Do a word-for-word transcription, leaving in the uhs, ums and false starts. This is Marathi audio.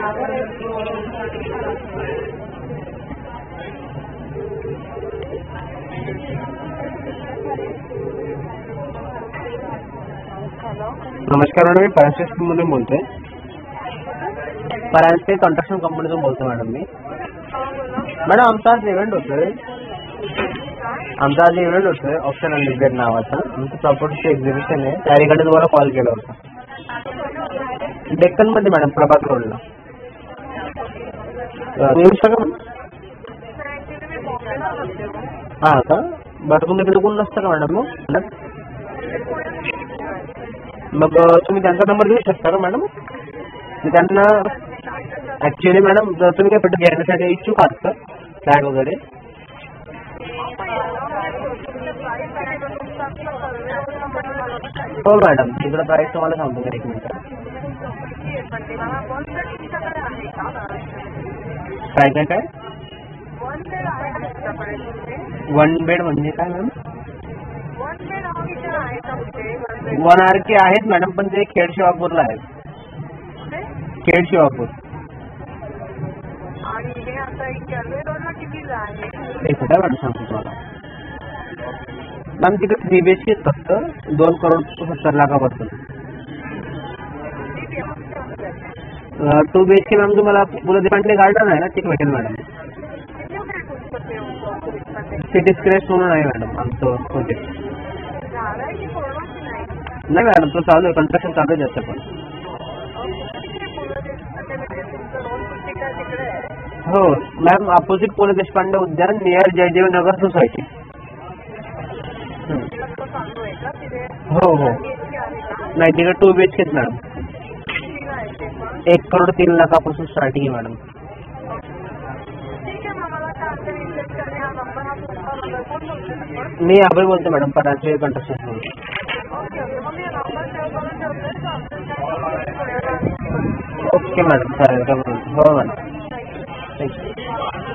नमस्कार मॅडम, मी परांजपे स्कूलमधून बोलतोय. परांजपे कन्स्ट्रक्शन कंपनीतून बोलतोय मॅडम मी. मॅडम आमचा आज इव्हेंट होतोय आमचा आज इव्हेंट होतोय ऑप्शन अनलिमिटेड नावाचा. आमचं प्रॉपर्टीचं एक्झिबिशन आहे, त्या रिगार्डिंग तुम्हाला कॉल केला होता. डेक्कनमध्ये मॅडम, प्रभात रोडला. येऊ शका हां का? बरं, तुम्ही तिकडे कोण नसतं का मॅडम? मग मग तुम्ही त्यांचा नंबर देऊ शकता का मॅडम? त्यांना ॲक्च्युली मॅडम, जर तुम्ही काही पट्ट घेण्यासाठी इच्छुक आहात का, फ्लॅट वगैरे? हो मॅडम, तिकडं प्राईस तुम्हाला सांगतो का, एक मिनिट. काय काय काय वन बेड म्हणजे काय मॅम? वन आर के आहेत मॅडम, पण ते खेड शिवापूरला आहेत. खेड शिवापूर. एक मिनिट मॅडम, सांगतो तुम्हाला. मॅम तिकडे थ्री बी एच के फक्त दोन करोड सत्तर लाखापासून. Two B H K ma'am तुम्हाला पुढे पांडले गार्डन आहे ना, ते भेटेल मॅडम. सिटी स्क्रॅच म्हणून आहे मॅडम आमचं प्रोजेक्ट. नाही मॅडम, तो चालू आहे, कन्स्ट्रक्शन चालू आहे जास्त. पण हो मॅम, अपोजिट पु ल देशपांडे उद्यान, नियर जयदेव नगर सोसायटी. हो हो, नाही तिकडे टू बी एच केच मॅडम. एक करोड तीन लाखापासून स्टार्टिंग आहे मॅडम. मी अभय बोलतो madam, Paranjpe construction. Okay madam, चालेल. हो मॅडम, थँक्यू.